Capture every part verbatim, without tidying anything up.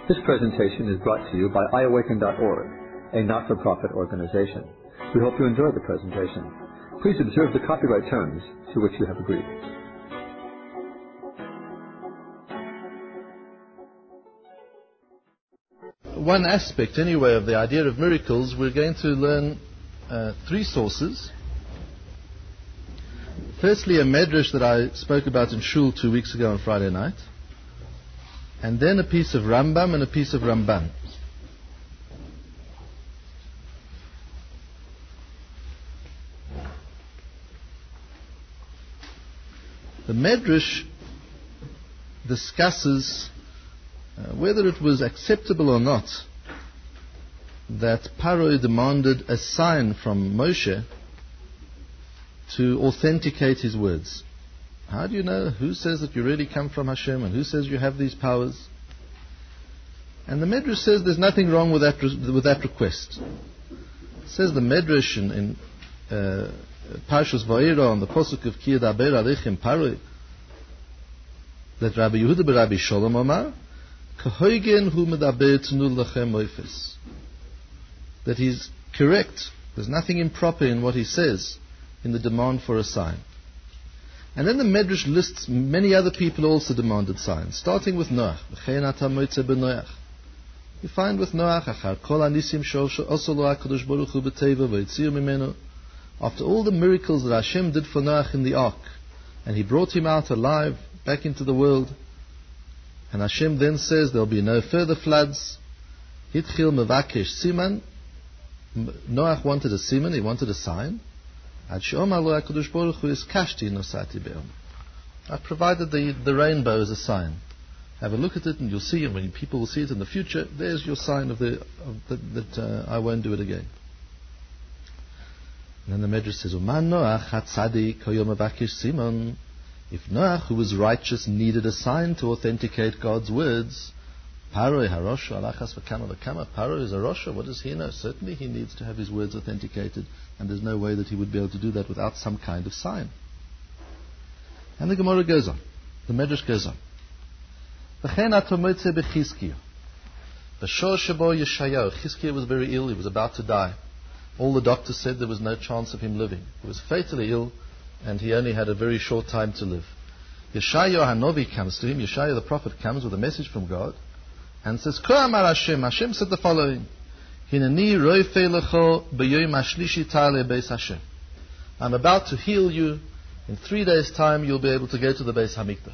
This presentation is brought to you by i awaken dot org, a not-for-profit organization. We hope you enjoy the presentation. Please observe the copyright terms to which you have agreed. One aspect, anyway, of the idea of miracles, we're going to learn uh, three sources. Firstly, a medrash that I spoke about in Shul two weeks ago on Friday night. And then a piece of Rambam and a piece of Ramban. The medrash discusses uh, whether it was acceptable or not that Paro demanded a sign from Moshe to authenticate his words. How do you know who says that you really come from Hashem and who says you have these powers? And the Medrash says there's nothing wrong with that re- with that request. It says the Medrash in, in uh, Parshas Vayera on the Pasuk of Ki Yedaber Aleichem Paroi that Rabbi Yehuda b'Rabbi Shalom Omar K'hoigen hu medaber tnu lachem oifes, that he's correct. There's nothing improper in what he says in the demand for a sign. And then the Medrash lists many other people also demanded signs, starting with Noach. You find with Noach, after all the miracles that Hashem did for Noach in the ark, and he brought him out alive back into the world, and Hashem then says there will be no further floods. Hitchil mevakesh siman. Noach wanted a siman, he wanted a sign. I provided the, the rainbow as a sign. Have a look at it and you'll see it. When people will see it in the future, there's your sign of, the, of the, that uh, I won't do it again. And then the Medrash says, if Noach, who was righteous, needed a sign to authenticate God's words, Paro is a Rosha. What does he know? Certainly he needs to have his words authenticated, and there's no way that he would be able to do that without some kind of sign. And the Gemara goes on. The Medrash goes on. Chizkiah was very ill. He was about to die. All the doctors said there was no chance of him living. He was fatally ill, and he only had a very short time to live. Yeshayahu Hanovi comes to him. Yeshayahu the prophet comes with a message from God and says, K'amar Hashem. Hashem said the following: Hineni roifei lecho b'yoyim hashlishi ta'aleh beis Hashem. I'm about to heal you. In three days' time, you'll be able to go to the Beis Hamikdash.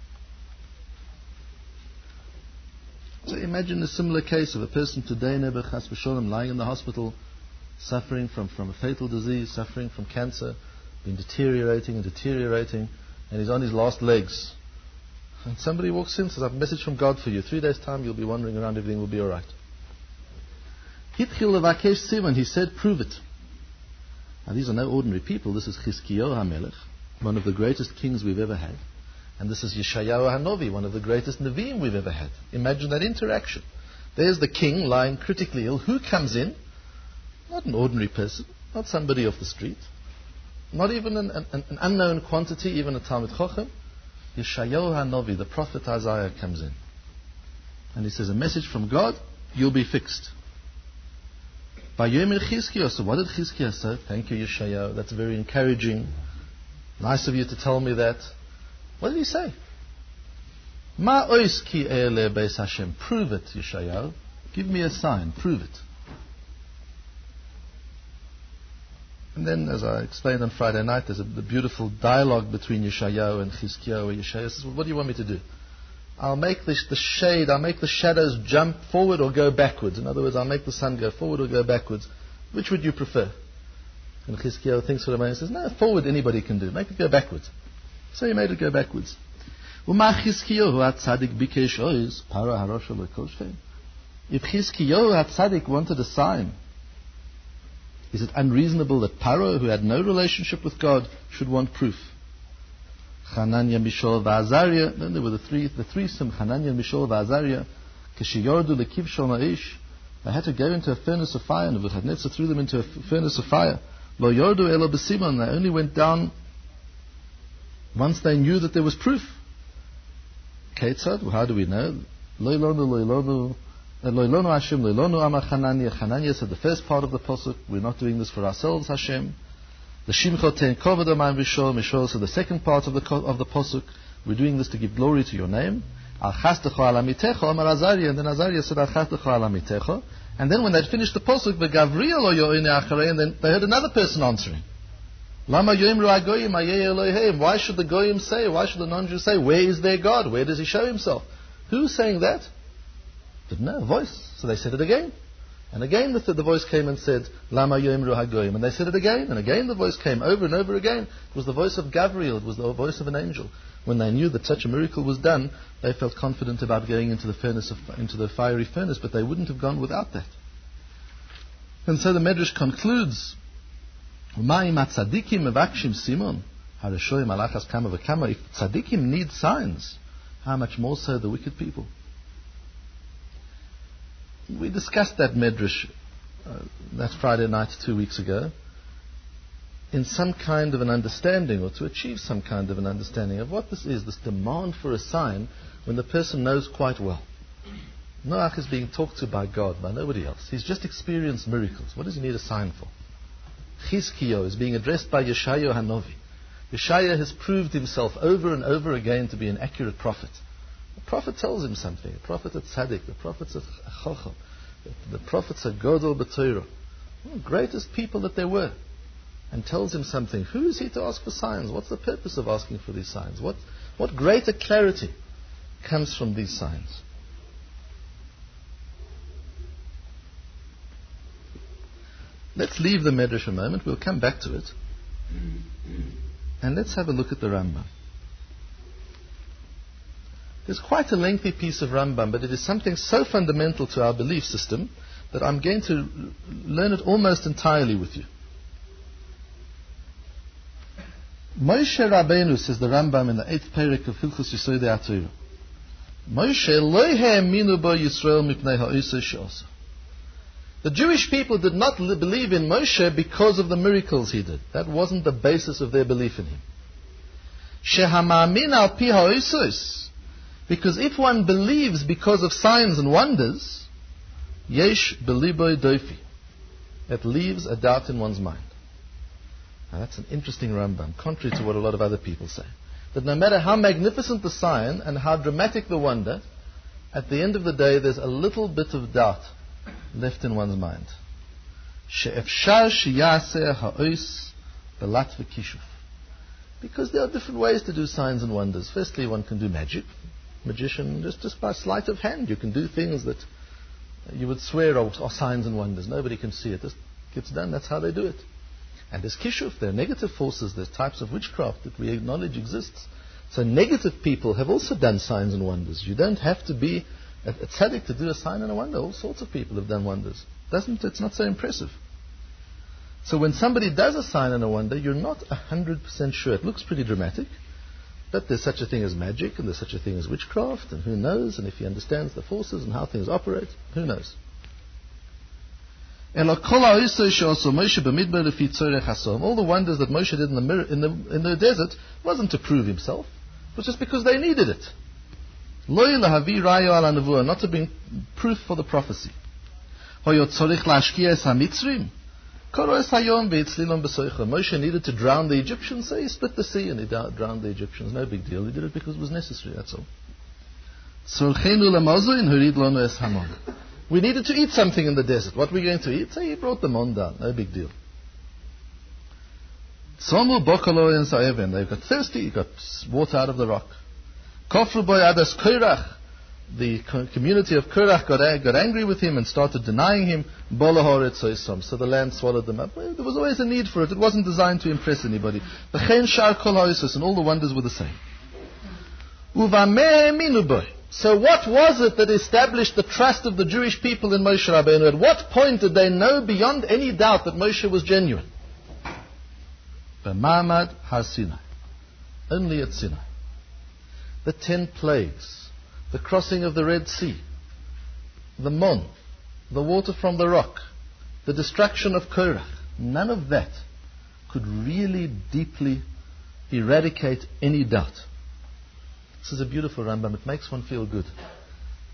So imagine a similar case of a person today, Nebuch Chas v'Sholem, lying in the hospital, suffering from, from a fatal disease, suffering from cancer, been deteriorating and deteriorating, and he's on his last legs. And somebody walks in and says, I have a message from God for you. Three days' time, you'll be wandering around, everything will be all right. Hitchil levakesh siman, he said, prove it. Now, these are no ordinary people. This is Chizkiyahu HaMelech, one of the greatest kings we've ever had. And this is Yeshayahu HaNovi, one of the greatest Nevi'im we've ever had. Imagine that interaction. There's the king lying critically ill. Who comes in? Not an ordinary person, not somebody off the street, not even an, an, an unknown quantity, even a Talmid Chochem. Yeshayahu HaNovi, the prophet Isaiah, comes in. And he says, a message from God, you'll be fixed. By Yomer Chizkiyahu, so what did Chizkiyahu say? Thank you, Yeshayahu, that's very encouraging. Nice of you to tell me that. What did he say? Ma ois ki e'ele beis Hashem. Prove it, Yeshayahu. Give me a sign, prove it. And then, as I explained on Friday night, there's a the beautiful dialogue between Yeshayahu and Chizkiyahu, where Yeshayahu says, well, what do you want me to do? I'll make the, the shade, I'll make the shadows jump forward or go backwards. In other words, I'll make the sun go forward or go backwards. Which would you prefer? And Chizkiyahu thinks for a moment and says, no, forward anybody can do. Make it go backwards. So he made it go backwards. If Chizkiyahu HaTzadik wanted a sign, is it unreasonable that Paro, who had no relationship with God, should want proof? Hananiah, Mishael, Va'azariah. Then there were the three, the threesome, Hananiah, Mishael, Va'azariah. Keshiyordu lekivshon ha'ish. They had to go into a furnace of fire, and Nebuchadnezzar threw them into a furnace of fire. Lo yordu elo b'simon. They only went down once they knew that there was proof. Ketzad, how do we know? Loilonu, loilonu, loilonu Hashem, loilonu Amar Chananya. Chananya said the first part of the pasuk, we're not doing this for ourselves, Hashem. The Shimcha Ten Kovod Amayim Vishol, Mishol, so the second part of the of the pasuk, we're doing this to give glory to your name. Al Chastecha Al Amitecha, Amar Azariah, and then Azariah said Al Chastecha Al Amitecha. And then when they'd finished the pasuk, V'Gavriel Lo Yo'ine Acharei, and then they heard another person answering. Lama Yoimru Agoyim Ayeh Elohim. Why should the Goyim say, why should the non-Jews say, where is their God? Where does he show himself? Who's saying that? Didn't know, a voice. So they said it again. And again the, the voice came and said, Lama Yoimru Hagoyim. And they said it again. And again the voice came over and over again. It was the voice of Gabriel. It was the voice of an angel. When they knew that such a miracle was done, they felt confident about going into the furnace of, into the fiery furnace, but they wouldn't have gone without that. And so the Medrash concludes, if tzaddikim need signs, how much more so the wicked people? We discussed that Medrash, uh, that Friday night two weeks ago, in some kind of an understanding, or to achieve some kind of an understanding of what this is, this demand for a sign, when the person knows quite well. Noach is being talked to by God, by nobody else. He's just experienced miracles. What does he need a sign for? Chizkiyo is being addressed by Yeshayahu Hanovi. Yeshaya has proved himself over and over again to be an accurate prophet. The prophet tells him something. The prophet at Tzaddik, the prophets at Chacham, the prophets at Godol B'Torah, the greatest people that there were, and tells him something. Who is he to ask for signs? What's the purpose of asking for these signs? What, what greater clarity comes from these signs? Let's leave the Medrash a moment. We'll come back to it. And let's have a look at the Rambam. There's quite a lengthy piece of Rambam, but it is something so fundamental to our belief system that I'm going to learn it almost entirely with you. Moshe Rabbeinu, says the Rambam in the eighth perek of Hilchos Yesodei HaTorah, Moshe lo ha'aminu bo Yisrael mipnei ha'oseh she'asa. The Jewish people did not li- believe in Moshe because of the miracles he did. That wasn't the basis of their belief in him. Shehama'amin al pi ha'osos. Because if one believes because of signs and wonders, yesh beliboy dofi. It leaves a doubt in one's mind. Now that's an interesting Rambam, contrary to what a lot of other people say. That no matter how magnificent the sign and how dramatic the wonder, at the end of the day there's a little bit of doubt left in one's mind. She'efshar sheyaseh ha'os belat v'kishuf. Because there are different ways to do signs and wonders. Firstly, one can do magic. Magician, just, just by sleight of hand, you can do things that you would swear are, are signs and wonders. Nobody can see it. It gets done. That's how they do it. And there's kishuf. There are negative forces. There's types of witchcraft that we acknowledge exists. So negative people have also done signs and wonders. You don't have to be a, a tzaddik to do a sign and a wonder. All sorts of people have done wonders. Doesn't it's not so impressive. So when somebody does a sign and a wonder, you're not one hundred percent sure. It looks pretty dramatic. But there's such a thing as magic, and there's such a thing as witchcraft, and who knows? And if he understands the forces and how things operate, who knows? All the wonders that Moshe did in the, mirror, in the, in the desert wasn't to prove himself. It was just because they needed it. Not to bring proof for the prophecy. Moshe needed to drown the Egyptians, so he split the sea and he drowned the Egyptians. No big deal. He did it because it was necessary, that's all. We needed to eat something in the desert. What were we going to eat? So he brought the mon down. No big deal. They've got thirsty, he got water out of the rock. The community of Korach got, got angry with him and started denying him. So the land swallowed them up. Well, there was always a need for it. It wasn't designed to impress anybody. And all the wonders were the same. So what was it that established the trust of the Jewish people in Moshe Rabbeinu? At what point did they know beyond any doubt that Moshe was genuine? B'ma'amad Har Sinai. Only at Sinai. The ten plagues. The crossing of the Red Sea, the Mon, the water from the rock, the destruction of Korach, none of that could really deeply eradicate any doubt. This is a beautiful Rambam. It makes one feel good.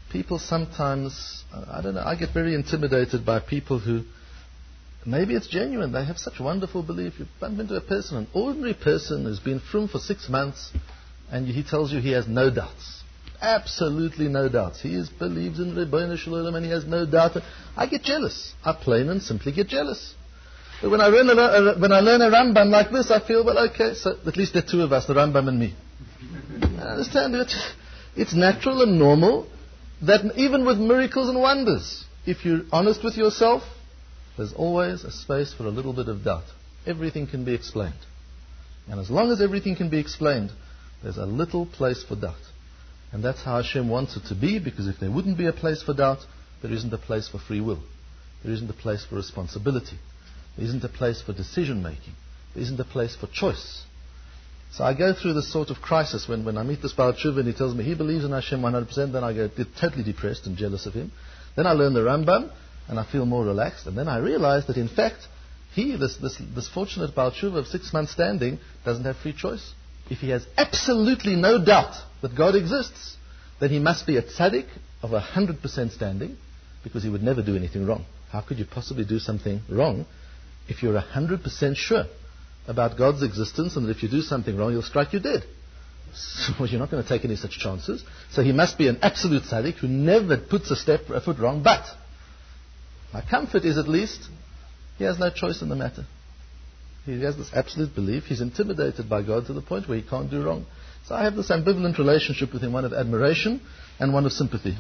people sometimes, uh, I don't know, I get very intimidated by people who, maybe it's genuine, they have such wonderful belief. You bump into a person, an ordinary person who's been frum for six months, and he tells you he has no doubts. Absolutely no doubts. He is, believes in Rebbeinu Shalom and he has no doubt. I get jealous. I plain and simply get jealous. But when I learn a, when I learn a Rambam like this, I feel, well, okay, so at least there are two of us, the Rambam and me. I understand it. It's natural and normal that even with miracles and wonders, if you're honest with yourself, there's always a space for a little bit of doubt. Everything can be explained. And as long as everything can be explained, there's a little place for doubt. And that's how Hashem wants it to be, because if there wouldn't be a place for doubt, there isn't a place for free will. There isn't a place for responsibility. There isn't a place for decision making. There isn't a place for choice. So I go through this sort of crisis when, when I meet this Baal Tshuva and he tells me he believes in Hashem one hundred percent, then I get totally depressed and jealous of him. Then I learn the Rambam and I feel more relaxed, and then I realize that in fact he, this, this, this fortunate Baal Tshuva of six months standing, doesn't have free choice. If he has absolutely no doubt that God exists, then he must be a tzaddik of one hundred percent standing, because he would never do anything wrong. How could you possibly do something wrong if you're one hundred percent sure about God's existence, and that if you do something wrong, he'll strike you dead? So you're not going to take any such chances. So he must be an absolute tzaddik who never puts a step, a foot wrong. But my comfort is at least he has no choice in the matter. He has this absolute belief. He's intimidated by God to the point where he can't do wrong. So I have this ambivalent relationship with him, one of admiration and one of sympathy.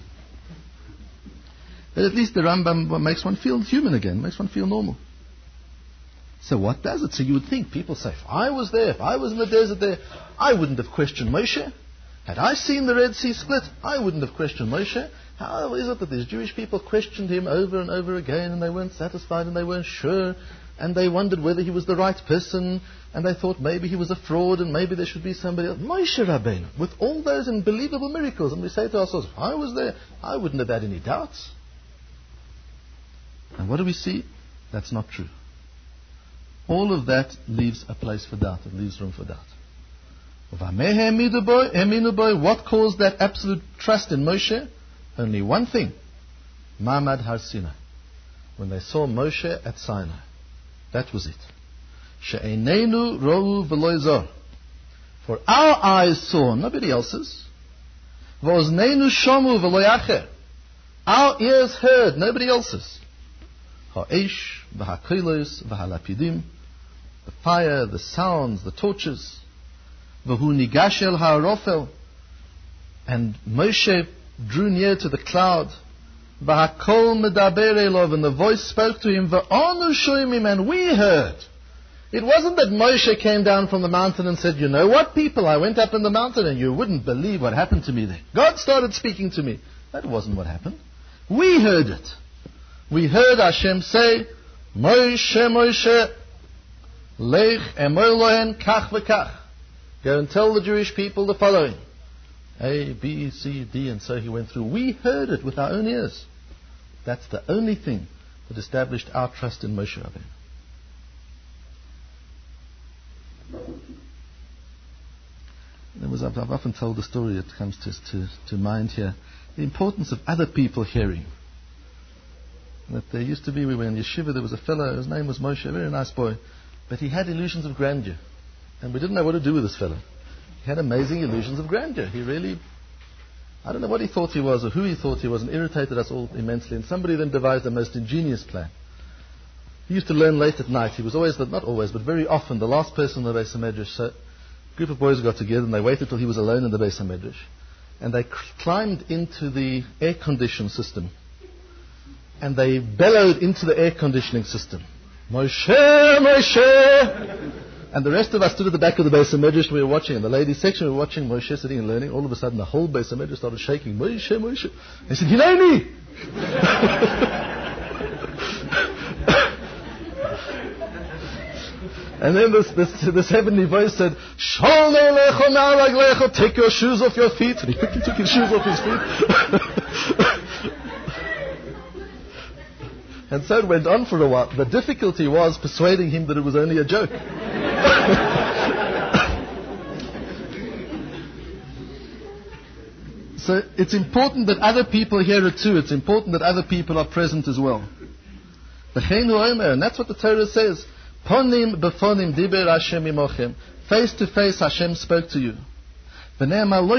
But at least the Rambam makes one feel human again, makes one feel normal. So what does it? So you would think, people say, if I was there, if I was in the desert there, I wouldn't have questioned Moshe. Had I seen the Red Sea split, I wouldn't have questioned Moshe. How is it that these Jewish people questioned him over and over again, and they weren't satisfied and they weren't sure, and they wondered whether he was the right person, and they thought maybe he was a fraud and maybe there should be somebody else. Moshe Rabbeinu, with all those unbelievable miracles, and we say to ourselves, if I was there, I wouldn't have had any doubts. And what do we see? That's not true. All of that leaves a place for doubt. It leaves room for doubt. What caused that absolute trust in Moshe? Only one thing. Ma'amad Har Sinai. When they saw Moshe at Sinai. That was it. She'einenu ro'u v'lo zor. For our eyes saw, nobody else's. V'oznenu shomu v'lo yacher. Our ears heard, nobody else's. Ha'esh, v'ha'kolos, v'ha'lapidim. The fire, the sounds, the torches. V'hu nigash el ha'arofel. And Moshe drew near to the cloud. V'hakol medaber elov. And the voice spoke to him. V'anu shoymim. And we heard. It wasn't that Moshe came down from the mountain and said, you know what, people, I went up in the mountain and you wouldn't believe what happened to me there. God started speaking to me. That wasn't what happened. We heard it. We heard Hashem say, Moshe, Moshe, lech emor lohen kach v'kach. Go and tell the Jewish people the following. A, B, C, D, and so he went through. We heard it with our own ears. That's the only thing that established our trust in Moshe Rabbeinu. There was, I've, I've often told the story that comes to, to, to mind here. The importance of other people hearing. That there used to be, we were in yeshiva, there was a fellow, his name was Moshe, a very nice boy, but he had illusions of grandeur. And we didn't know what to do with this fellow. He had amazing illusions of grandeur. He really, I don't know what he thought he was or who he thought he was, and irritated us all immensely. And somebody then devised a most ingenious plan. He used to learn late at night. He was always, not always, but very often, the last person in the Beis HaMedrash. So a group of boys got together and they waited till he was alone in the Beis HaMedrash. And they climbed into the air conditioning system. And they bellowed into the air conditioning system. Moshe, Moshe! And the rest of us stood at the back of the Beis HaMedrash and we were watching. In the ladies section we were watching Moshe sitting and learning. All of a sudden the whole Beis HaMedrash started shaking. Moshe, Moshe. They said, Hineni! And then this, this, this heavenly voice said, Shol ne'elecho me'araglecho, take your shoes off your feet. And he quickly took his shoes off his feet. And so it went on for a while. The difficulty was persuading him that it was only a joke. So it's important that other people hear it too. It's important that other people are present as well. And that's what the Torah says. Ponim befonim diber Hashem imochem. Face to face Hashem spoke to you. This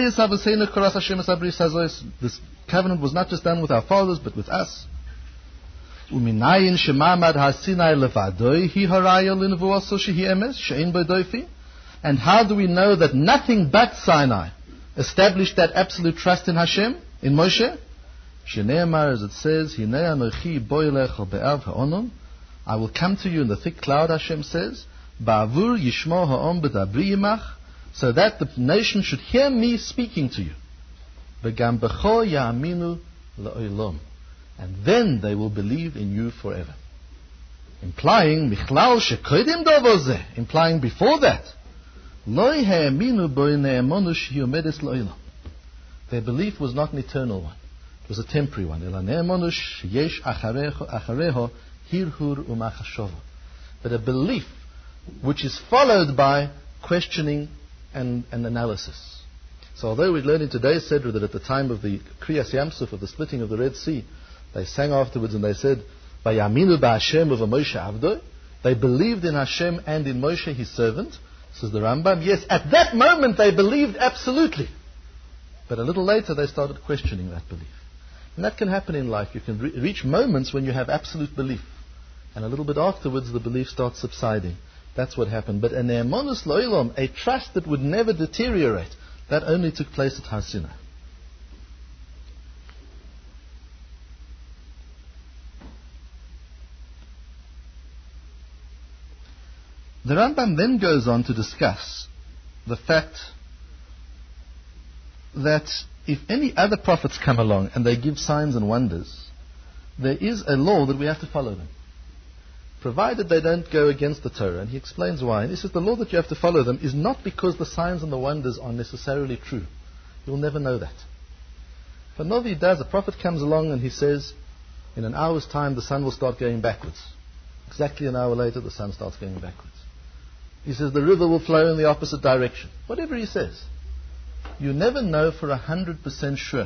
covenant was not just done with our fathers, but with us. And how do we know that nothing but Sinai established that absolute trust in Hashem, in Moshe? As it says, I will come to you in the thick cloud, Hashem says, so that the nation should hear me speaking to you. And then they will believe in you forever. Implying, implying before that, their belief was not an eternal one. It was a temporary one. But a belief which is followed by questioning and, and analysis. So although we learn in today's Sedra that at the time of the Kriyas Yamsuf, of the splitting of the Red Sea, they sang afterwards and they said, Vayaminu ba'Hashem of Moshe Avdo. They believed in Hashem and in Moshe, his servant. Says the Rambam, yes, at that moment they believed absolutely. But a little later they started questioning that belief. And that can happen in life. You can re- reach moments when you have absolute belief. And a little bit afterwards the belief starts subsiding. That's what happened. But an emunus lo'ilom, a trust that would never deteriorate, that only took place at Har Sinai. The Rambam then goes on to discuss the fact that if any other prophets come along and they give signs and wonders, there is a law that we have to follow them, provided they don't go against the Torah. And he explains why. And he says the law that you have to follow them is not because the signs and the wonders are necessarily true. You'll never know that. If a Novi does, a prophet comes along and he says, in an hour's time the sun will start going backwards. Exactly an hour later the sun starts going backwards. He says the river will flow in the opposite direction. Whatever he says. You never know for a hundred percent sure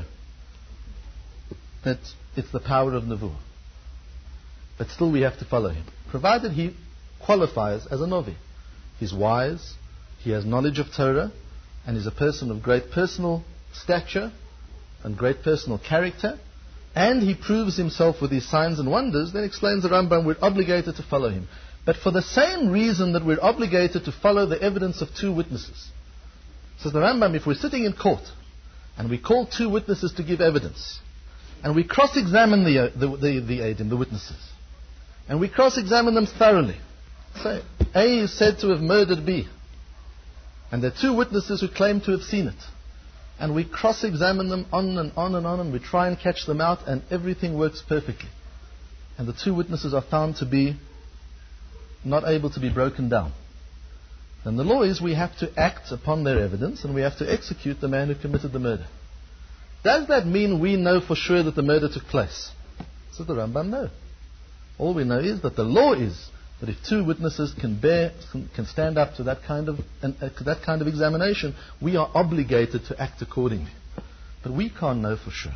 that it's the power of Nevuah. But still we have to follow him, provided he qualifies as a Novi. He's wise, he has knowledge of Torah, and is a person of great personal stature and great personal character, and he proves himself with his signs and wonders. Then explains the Rambam, we're obligated to follow him. But for the same reason that we're obligated to follow the evidence of two witnesses. Says the Rambam, if we're sitting in court and we call two witnesses to give evidence, and we cross-examine the, the, the, the Eidim, the witnesses, and we cross-examine them thoroughly. Say, A is said to have murdered B, and there are two witnesses who claim to have seen it. And we cross-examine them on and on and on, and we try and catch them out, and everything works perfectly. And the two witnesses are found to be not able to be broken down. And the law is we have to act upon their evidence, and we have to execute the man who committed the murder. Does that mean we know for sure that the murder took place? So the Rambam, no. All we know is that the law is that if two witnesses can bear, can, can stand up to that kind of an, uh, that kind of examination, we are obligated to act accordingly. But we can't know for sure.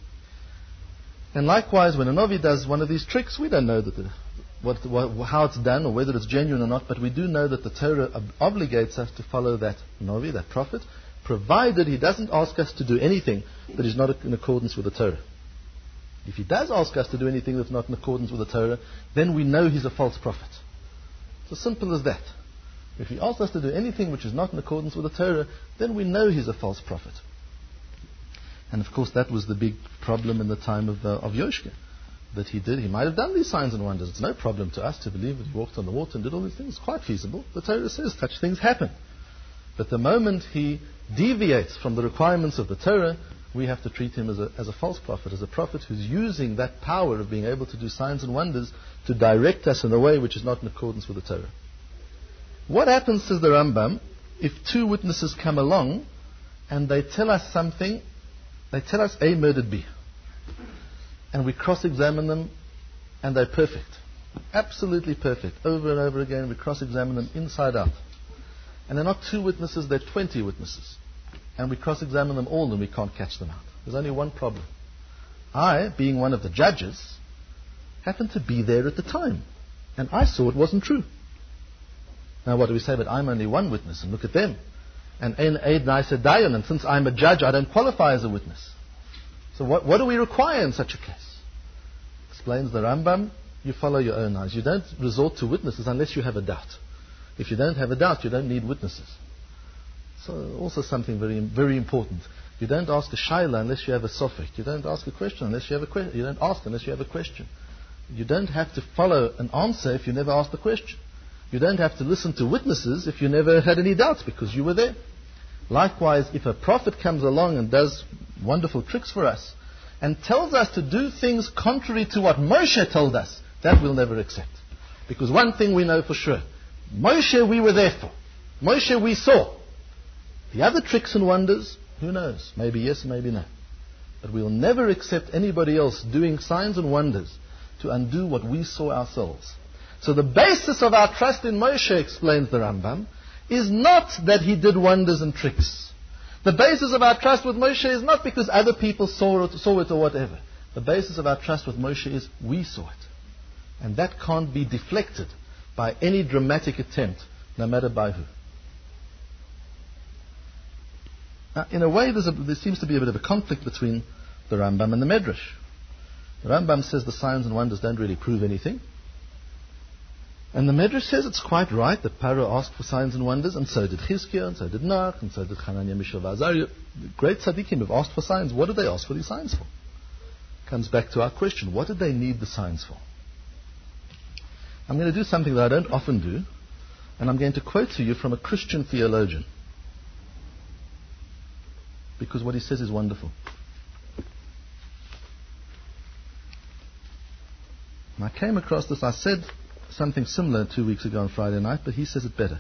And likewise, when a Novi does one of these tricks, we don't know that the, what, what, how it's done or whether it's genuine or not, but we do know that the Torah ob- obligates us to follow that Novi, that prophet, provided he doesn't ask us to do anything that is not in accordance with the Torah. If he does ask us to do anything that's not in accordance with the Torah, then we know he's a false prophet. It's as simple as that. If he asks us to do anything which is not in accordance with the Torah, then we know he's a false prophet. And of course that was the big problem in the time of, uh, of Yoshke. That he did, he might have done these signs and wonders. It's no problem to us to believe that he walked on the water and did all these things. It's quite feasible. The Torah says such things happen. But the moment he deviates from the requirements of the Torah, we have to treat him as a, as a false prophet, as a prophet who's using that power of being able to do signs and wonders to direct us in a way which is not in accordance with the Torah. What happens, says the Rambam, if two witnesses come along and they tell us something, they tell us A murdered B, and we cross-examine them and they're perfect, absolutely perfect, over and over again, we cross-examine them inside out. And they're not two witnesses, they're twenty witnesses. And we cross-examine them all and we can't catch them out. There's only one problem. I, being one of the judges, happened to be there at the time, and I saw it wasn't true. Now what do we say? But I'm only one witness, and look at them. And ein eid na'aseh dayan, and since I'm a judge, I don't qualify as a witness. So what, what do we require in such a case? Explains the Rambam, you follow your own eyes. You don't resort to witnesses unless you have a doubt. If you don't have a doubt, you don't need witnesses. So also something very very important. You don't ask a shayla unless you have a sofek. You don't ask a question unless you have a question. You don't ask unless you have a question. You don't have to follow an answer if you never asked the question. You don't have to listen to witnesses if you never had any doubts because you were there. Likewise, if a prophet comes along and does wonderful tricks for us and tells us to do things contrary to what Moshe told us, that we'll never accept. Because one thing we know for sure, Moshe we were there for. Moshe we saw. The other tricks and wonders, who knows? Maybe yes, maybe no. But we'll never accept anybody else doing signs and wonders to undo what we saw ourselves. So the basis of our trust in Moshe, explains the Rambam, is not that he did wonders and tricks. The basis of our trust with Moshe is not because other people saw it, saw it or whatever. The basis of our trust with Moshe is we saw it. And that can't be deflected by any dramatic attempt, no matter by who. Now, in a way, there's a, there seems to be a bit of a conflict between the Rambam and the Medrash. The Rambam says the signs and wonders don't really prove anything. And the Medrash says it's quite right that Paro asked for signs and wonders, and so did Chizkiah, and so did Noach, and so did Hananiah, Mishael, Azariah. The great tzaddikim have asked for signs. What did they ask for these signs for? Comes back to our question. What did they need the signs for? I'm going to do something that I don't often do, and I'm going to quote to you from a Christian theologian, because what he says is wonderful. And I came across this, I said something similar two weeks ago on Friday night, but he says it better.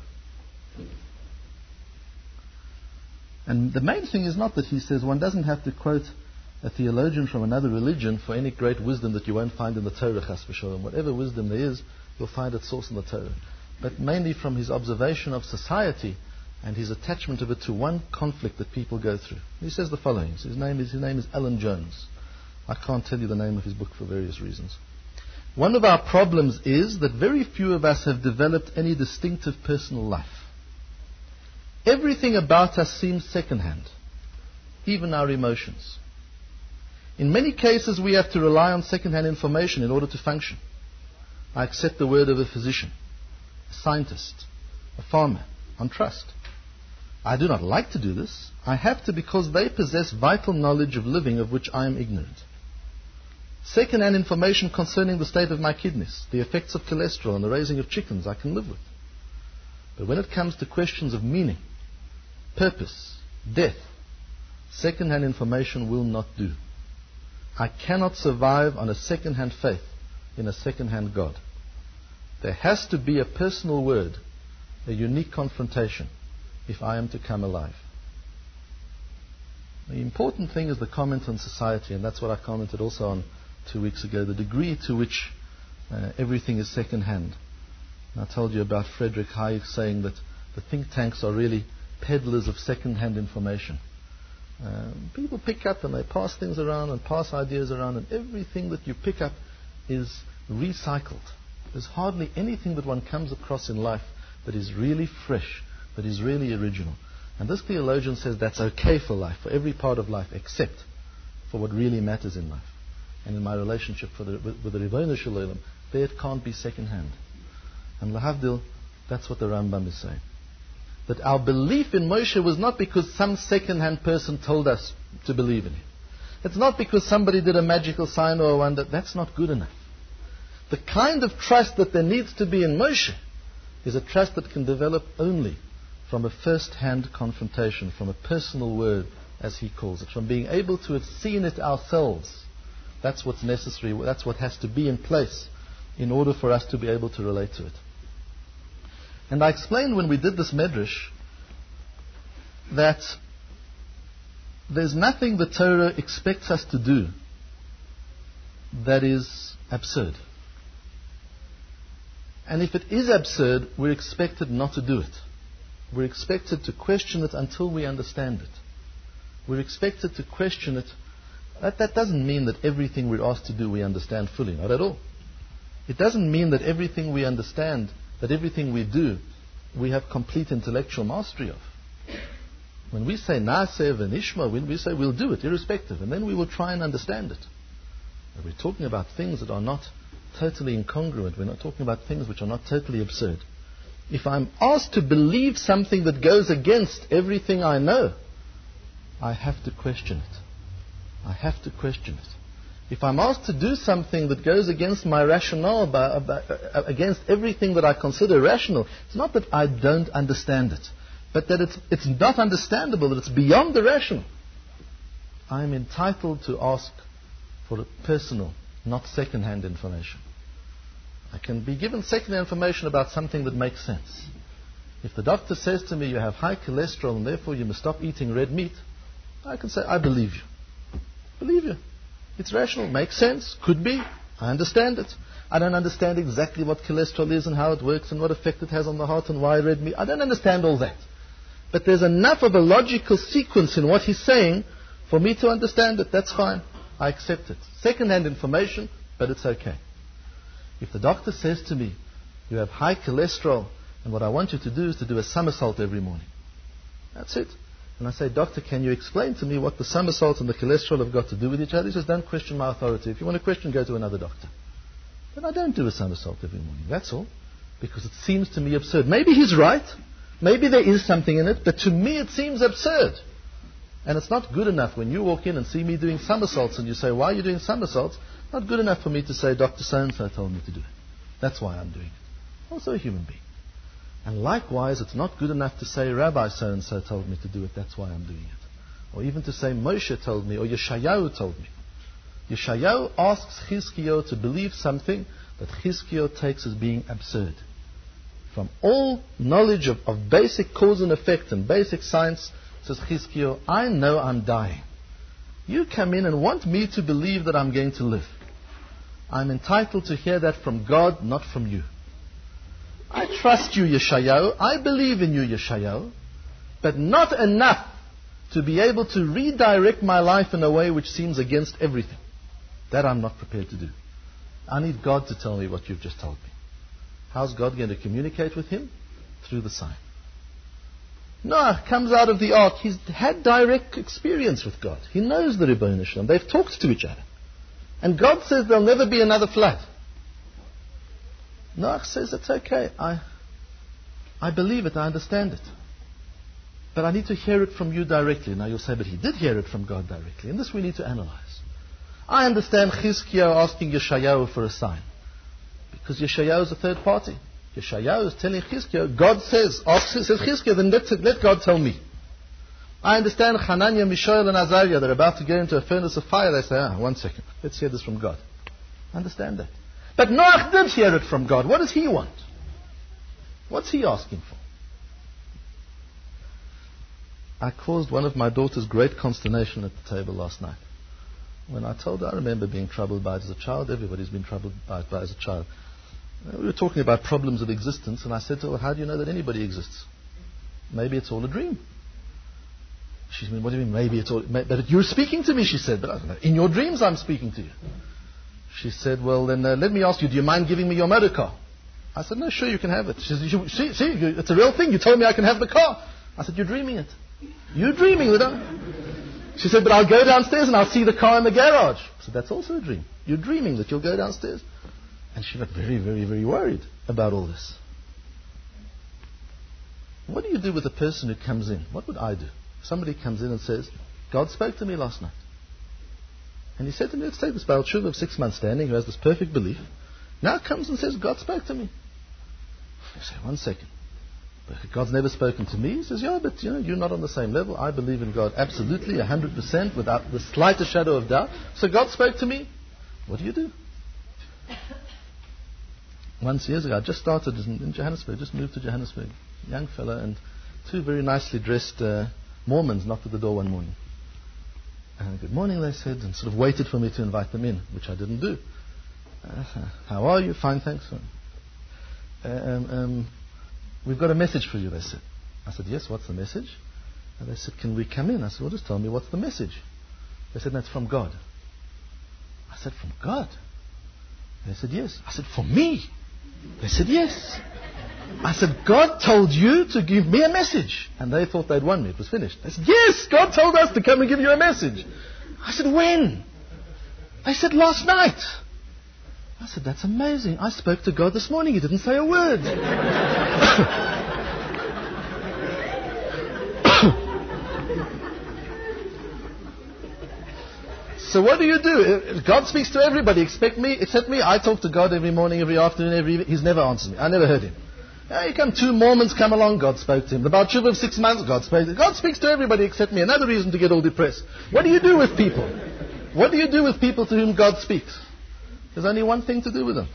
And the main thing is not that he says one doesn't have to quote a theologian from another religion for any great wisdom that you won't find in the Torah, chas v'sholom. Whatever wisdom there is, you'll find its source in the Torah. But mainly from his observation of society and his attachment of it to one conflict that people go through. He says the following. His name is, his name is Alan Jones. I can't tell you the name of his book for various reasons. One of our problems is that very few of us have developed any distinctive personal life. Everything about us seems second-hand, even our emotions. In many cases, we have to rely on second-hand information in order to function. I accept the word of a physician, a scientist, a farmer, on trust. I do not like to do this. I have to because they possess vital knowledge of living of which I am ignorant. Second-hand information concerning the state of my kidneys, the effects of cholesterol and the raising of chickens I can live with. But when it comes to questions of meaning, purpose, death, second-hand information will not do. I cannot survive on a second-hand faith in a second-hand God. There has to be a personal word, a unique confrontation, if I am to come alive. The important thing is the comment on society, and that's what I commented also on two weeks ago, the degree to which uh, everything is second-hand. And I told you about Frederick Hayek saying that the think tanks are really peddlers of second-hand information. Um, people pick up and they pass things around and pass ideas around, and everything that you pick up is recycled. There's hardly anything that one comes across in life that is really fresh, that is really original. And this theologian says that's okay for life, for every part of life, except for what really matters in life. And in my relationship for the, with, with the Ribono Shel Olam, there it can't be second-hand. And lahavdil, that's what the Rambam is saying. That our belief in Moshe was not because some second-hand person told us to believe in him. It's not because somebody did a magical sign or a wonder. That's not good enough. The kind of trust that there needs to be in Moshe is a trust that can develop only from a first-hand confrontation, from a personal word, as he calls it, from being able to have seen it ourselves. That's what's necessary. That's what has to be in place in order for us to be able to relate to it. And I explained when we did this medrash that there's nothing the Torah expects us to do that is absurd. And if it is absurd, we're expected not to do it. We're expected to question it until we understand it. We're expected to question it That, that doesn't mean that everything we're asked to do we understand fully. Not at all. It doesn't mean that everything we understand, that everything we do, we have complete intellectual mastery of. When we say Naaseh v'nishma, when we say we'll do it, irrespective, and then we will try and understand it. But we're talking about things that are not totally incongruent. We're not talking about things which are not totally absurd. If I'm asked to believe something that goes against everything I know, I have to question it. I have to question it. If I'm asked to do something that goes against my rationale, by, by, uh, against everything that I consider rational, it's not that I don't understand it, but that it's, it's not understandable, that it's beyond the rational. I'm entitled to ask for personal, not second-hand information. I can be given second-hand information about something that makes sense. If the doctor says to me, you have high cholesterol and therefore you must stop eating red meat, I can say, I believe you. Believe you. It's rational, makes sense, could be. I understand it. I don't understand exactly what cholesterol is and how it works and what effect it has on the heart and why red meat. I don't understand all that. But there's enough of a logical sequence in what he's saying for me to understand it. That's fine. I accept it. Second-hand information, but it's okay. If the doctor says to me, you have high cholesterol, and what I want you to do is to do a somersault every morning. That's it. And I say, doctor, can you explain to me what the somersault and the cholesterol have got to do with each other? He says, don't question my authority. If you want to question, go to another doctor. But I don't do a somersault every morning. That's all. Because it seems to me absurd. Maybe he's right. Maybe there is something in it. But to me it seems absurd. And it's not good enough when you walk in and see me doing somersaults and you say, why are you doing somersaults? Not good enough for me to say, Doctor So-and-so told me to do it. That's why I'm doing it. Also a human being. And likewise, it's not good enough to say, Rabbi so-and-so told me to do it, that's why I'm doing it. Or even to say, Moshe told me, or Yeshayahu told me. Yeshayahu asks Chizkiyahu to believe something that Chizkiyahu takes as being absurd. From all knowledge of, of basic cause and effect and basic science, says Chizkiyahu, I know I'm dying. You come in and want me to believe that I'm going to live. I'm entitled to hear that from God, not from you. I trust you, Yeshayahu. I believe in you, Yeshayahu. But not enough to be able to redirect my life in a way which seems against everything. That I'm not prepared to do. I need God to tell me what you've just told me. How's God going to communicate with him? Through the sign. Noah comes out of the ark. He's had direct experience with God. He knows the Ribono Shel Olam. They've talked to each other. And God says there'll never be another flood. Noah says, it's okay. I, I believe it. I understand it. But I need to hear it from you directly. Now you'll say, but he did hear it from God directly. And this we need to analyze. I understand Chizkiyahu asking Yeshayahu for a sign. Because Yeshayahu is a third party. Yeshayahu is telling Chizkiyahu, God says, asks, says Chizkiyahu, then let, let God tell me. I understand Hananiah, Mishael, and Azariah, they're about to get into a furnace of fire. They say, ah, one second, let's hear this from God. I understand that. But Noach did hear it from God. What does he want? What's he asking for? I caused one of my daughters great consternation at the table last night. When I told her, I remember being troubled by it as a child. Everybody's been troubled by it as a child. We were talking about problems of existence, and I said to her, how do you know that anybody exists? Maybe it's all a dream. She said, what do you mean, maybe it's all... But you're speaking to me, she said. But I don't know. In your dreams, I'm speaking to you. She said, well, then uh, let me ask you, do you mind giving me your motor car? I said, no, sure, you can have it. She said, see, see, it's a real thing. You told me I can have the car. I said, you're dreaming it. You're dreaming it. She said, but I'll go downstairs and I'll see the car in the garage. I said, that's also a dream. You're dreaming that you'll go downstairs. And she got very, very, very worried about all this. What do you do with a person who comes in? What would I do? Somebody comes in and says, God spoke to me last night. And he said to me, let's take this Baal Tshuva of six months standing who has this perfect belief. Now comes and says, God spoke to me. You say, one second. But God's never spoken to me. He says, yeah, but you know, you're not on the same level. I believe in God absolutely, one hundred percent, without the slightest shadow of doubt. So God spoke to me. What do you do? Once years ago, I just started in, in Johannesburg, just moved to Johannesburg. Young fella and two very nicely dressed uh, Mormons knocked at the door one morning. And good morning, they said, and sort of waited for me to invite them in, which I didn't do. Uh, how are you? Fine, thanks. Uh, um, um, we've got a message for you, they said. I said, yes, what's the message? And they said, can we come in? I said, well, just tell me what's the message. They said, that's from God. I said, from God? They said, yes. I said, for me? They said, yes. I said, God told you to give me a message. And they thought they'd won me. It was finished. They said, yes, God told us to come and give you a message. I said, when? They said, last night. I said, that's amazing. I spoke to God this morning. He didn't say a word. So what do you do? God speaks to everybody. Expect me, except me. I talk to God every morning, every afternoon, every evening. He's never answered me. I never heard him. Yeah, you come, two Mormons come along, God spoke to him. The Baal Tshuva of six months, God spoke to him. God speaks to everybody except me. Another reason to get all depressed. What do you do with people? What do you do with people to whom God speaks? There's only one thing to do with them.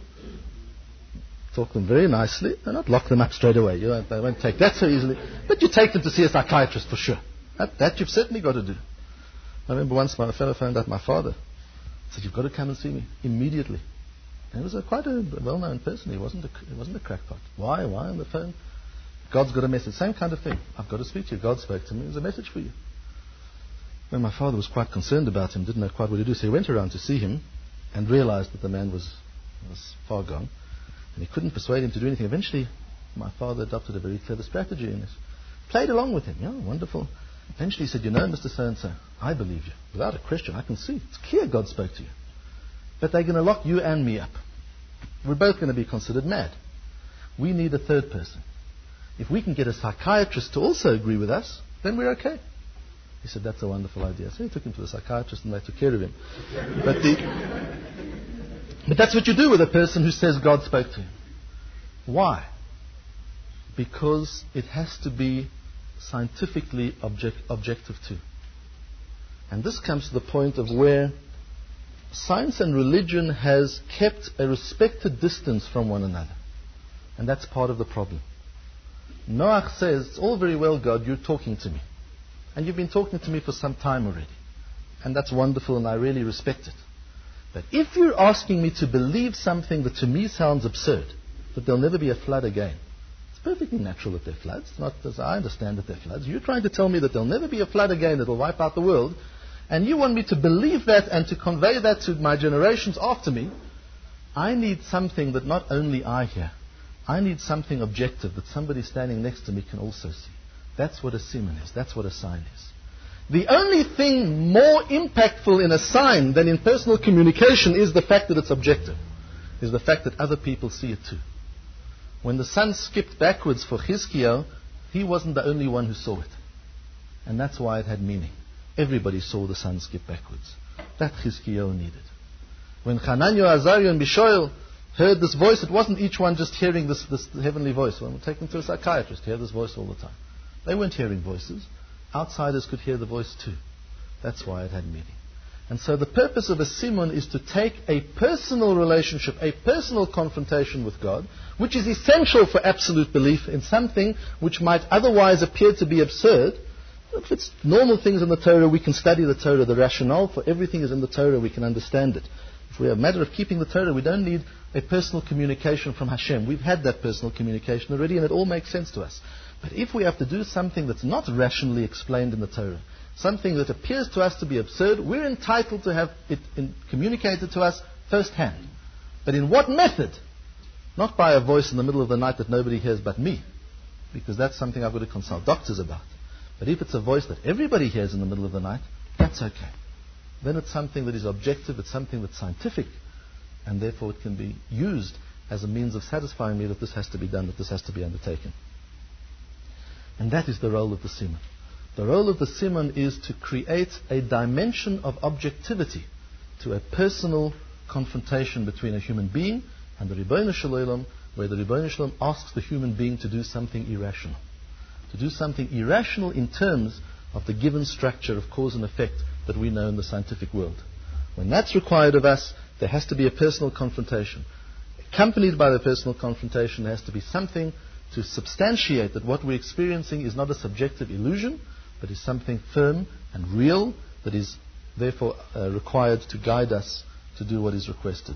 Talk them very nicely and not lock them up straight away. You won't, they won't take that so easily. But you take them to see a psychiatrist for sure. That, that you've certainly got to do. I remember once my fellow phoned up my father. He said, you've got to come and see me immediately. And he was a, quite a well-known person. He wasn't a, he wasn't a crackpot. Why? Why on the phone? God's got a message. Same kind of thing. I've got to speak to you. God spoke to me. There's a message for you. When my father was quite concerned about him, didn't know quite what to do, so he went around to see him and realized that the man was, was far gone. And he couldn't persuade him to do anything. Eventually, my father adopted a very clever strategy in this. Played along with him. Yeah, wonderful. Eventually he said, you know, Mister So-and-so, I believe you. Without a question, I can see. It's clear God spoke to you. But they're going to lock you and me up. We're both going to be considered mad. We need a third person. If we can get a psychiatrist to also agree with us, then we're okay. He said, that's a wonderful idea. So he took him to the psychiatrist and they took care of him. But, the, but that's what you do with a person who says God spoke to him. Why? Because it has to be scientifically object, objective too. And this comes to the point of where science and religion has kept a respected distance from one another. And that's part of the problem. Noach says, it's all very well, God, you're talking to me. And you've been talking to me for some time already. And that's wonderful and I really respect it. But if you're asking me to believe something that to me sounds absurd, that there'll never be a flood again, it's perfectly natural that there are floods. Not as I understand that there are floods. You're trying to tell me that there'll never be a flood again that will wipe out the world. And you want me to believe that and to convey that to my generations after me. I need something that not only I hear. I need something objective that somebody standing next to me can also see. That's what a siman is. That's what a sign is. The only thing more impactful in a sign than in personal communication is the fact that it's objective. Is the fact that other people see it too. When the sun skipped backwards for Chizkiyahu, he wasn't the only one who saw it. And that's why it had meaning. Everybody saw the sun skip backwards. That Chizkiyahu needed. When Hananiah, Azariah and Mishael heard this voice, it wasn't each one just hearing this, this heavenly voice. Well, we'll take them to a psychiatrist, hear this voice all the time. They weren't hearing voices. Outsiders could hear the voice too. That's why it had meaning. And so the purpose of a simun is to take a personal relationship, a personal confrontation with God, which is essential for absolute belief in something which might otherwise appear to be absurd. If it's normal things in the Torah, we can study the Torah. The rationale for everything is in the Torah. We can understand it. If we have a matter of keeping the Torah, we don't need a personal communication from Hashem. We've had that personal communication already, and it all makes sense to us. But if we have to do something that's not rationally explained in the Torah, something that appears to us to be absurd, we're entitled to have it in, communicated to us firsthand. But in what method? Not by a voice in the middle of the night that nobody hears but me, because that's something I've got to consult doctors about. But if it's a voice that everybody hears in the middle of the night, that's okay. Then it's something that is objective, it's something that's scientific, and therefore it can be used as a means of satisfying me that this has to be done, that this has to be undertaken. And that is the role of the siman. The role of the siman is to create a dimension of objectivity to a personal confrontation between a human being and the Ribbono Shel Olam, where the Ribbono Shel Olam asks the human being to do something irrational. To do something irrational in terms of the given structure of cause and effect that we know in the scientific world. When that's required of us, there has to be a personal confrontation. Accompanied by the personal confrontation, there has to be something to substantiate that what we're experiencing is not a subjective illusion, but is something firm and real that is therefore uh, required to guide us to do what is requested.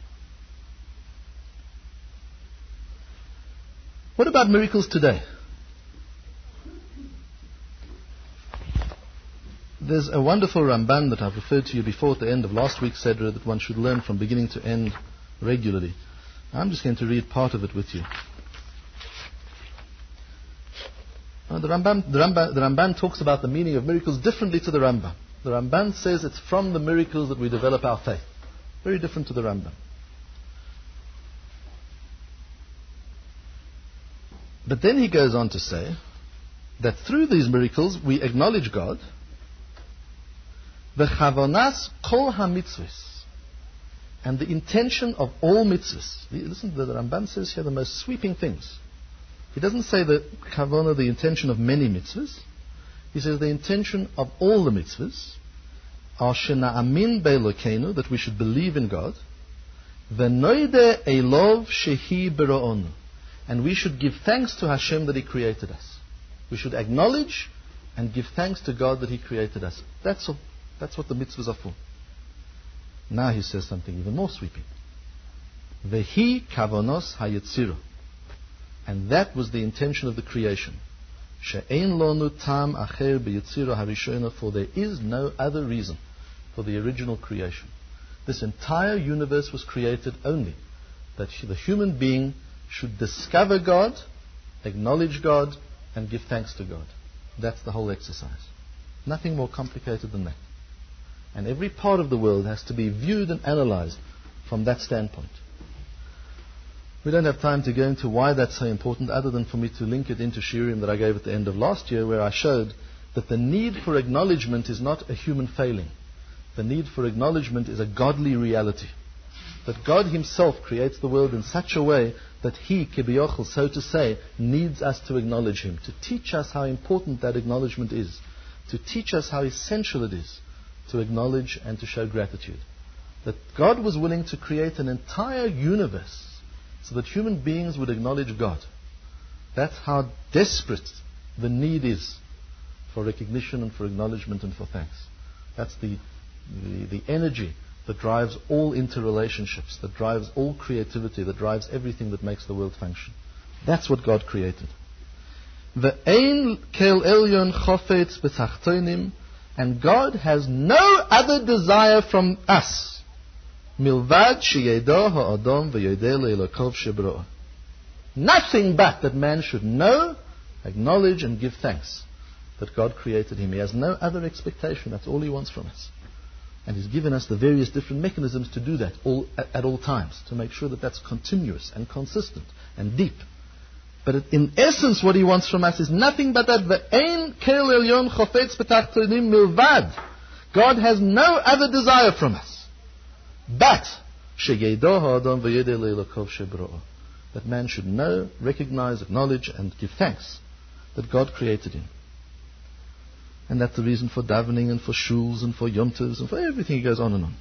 What about miracles today? There's a wonderful Ramban that I've referred to you before at the end of last week's Sedra that one should learn from beginning to end regularly. I'm just going to read part of it with you. Uh, the, Ramban, the, Ramban, the Ramban talks about the meaning of miracles differently to the Ramban. The Ramban says it's from the miracles that we develop our faith. Very different to the Ramban. But then he goes on to say that through these miracles we acknowledge God. V'chavonas kol ha-mitzvahs, and the intention of all mitzvahs. Listen, the Ramban says here the most sweeping things. He doesn't say the kavanah, the intention of many mitzvahs. He says the intention of all the mitzvahs are shena'amin be'elokeinu, that we should believe in God, v'noide elov shehi bera'onu, and we should give thanks to Hashem that He created us. We should acknowledge and give thanks to God that He created us. That's all. That's what the mitzvahs are for. Now he says something even more sweeping. Vehi kavonos hayetziru, and that was the intention of the creation. She'ein lonu tam acher b'yetziru harishona, for there is no other reason for the original creation. This entire universe was created only that the human being should discover God, acknowledge God, and give thanks to God. That's the whole exercise. Nothing more complicated than that. And every part of the world has to be viewed and analyzed from that standpoint. We don't have time to go into why that's so important, other than for me to link it into Shiurim that I gave at the end of last year, where I showed that the need for acknowledgement is not a human failing. The need for acknowledgement is a godly reality. That God Himself creates the world in such a way that He, Kibiyochel, so to say, needs us to acknowledge Him, to teach us how important that acknowledgement is, to teach us how essential it is to acknowledge and to show gratitude. That God was willing to create an entire universe so that human beings would acknowledge God. That's how desperate the need is for recognition and for acknowledgement and for thanks. That's the, the, the energy that drives all interrelationships, that drives all creativity, that drives everything that makes the world function. That's what God created. Ve'ein kel elyon chofetz b'tachtonim, and God has no other desire from us. Milvad sheyedah ha'adam v'yodeh le'elokov shebra'ah. Nothing but that man should know, acknowledge, and give thanks that God created him. He has no other expectation. That's all He wants from us. And He's given us the various different mechanisms to do that all, at, at all times, to make sure that that's continuous and consistent and deep. But in essence, what He wants from us is nothing but that. Ve'ein kel elyon chofetz b'tachtonim milvad. God has no other desire from us, but sheyedah ha'adam v'yodeh le'elokov shebra'ah, that man should know, recognize, acknowledge, and give thanks that God created him. And that's the reason for davening and for shuls and for yom tovs and for everything. He goes on and on.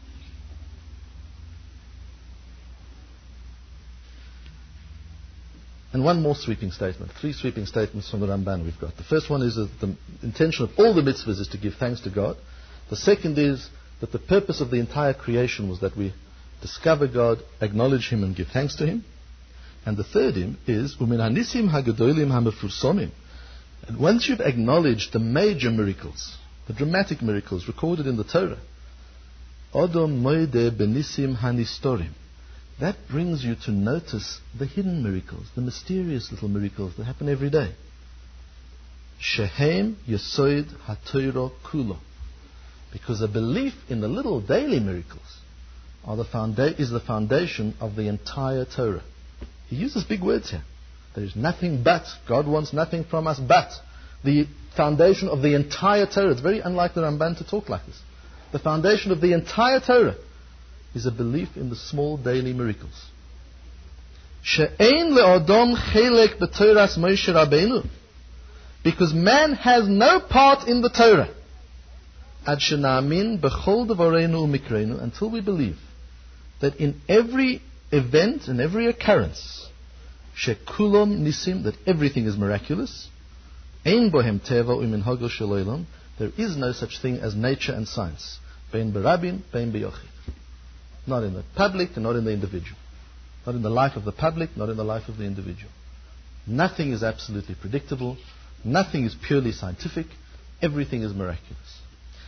And one more sweeping statement. Three sweeping statements from the Ramban we've got. The first one is that the intention of all the mitzvahs is to give thanks to God. The second is that the purpose of the entire creation was that we discover God, acknowledge Him, and give thanks to Him. And the third is umin hanisim hagadolim hamefursamim. And once you've acknowledged the major miracles, the dramatic miracles recorded in the Torah, Adam moide benisim hanistorim, that brings you to notice the hidden miracles, the mysterious little miracles that happen every day. Shehem Yesoid HaTorah Kulo. Because a belief in the little daily miracles are the founda- is the foundation of the entire Torah. He uses big words here. There is nothing but. God wants nothing from us but. The foundation of the entire Torah. It's very unlike the Ramban to talk like this. The foundation of the entire Torah is a belief in the small daily miracles. She'ein le'odom chelek b'toras Moshe Rabbeinu. Because man has no part in the Torah. Ad shenamin b'chol devareinu u'mikreinu, until we believe that in every event and every occurrence, shekulom nisim, that everything is miraculous. Ein bohem teva u'minhago shel olam, there is no such thing as nature and science. Bein berabin, bein beyochid. Not in the public and not in the individual. Not in the life of the public, not in the life of the individual. Nothing is absolutely predictable. Nothing is purely scientific. Everything is miraculous.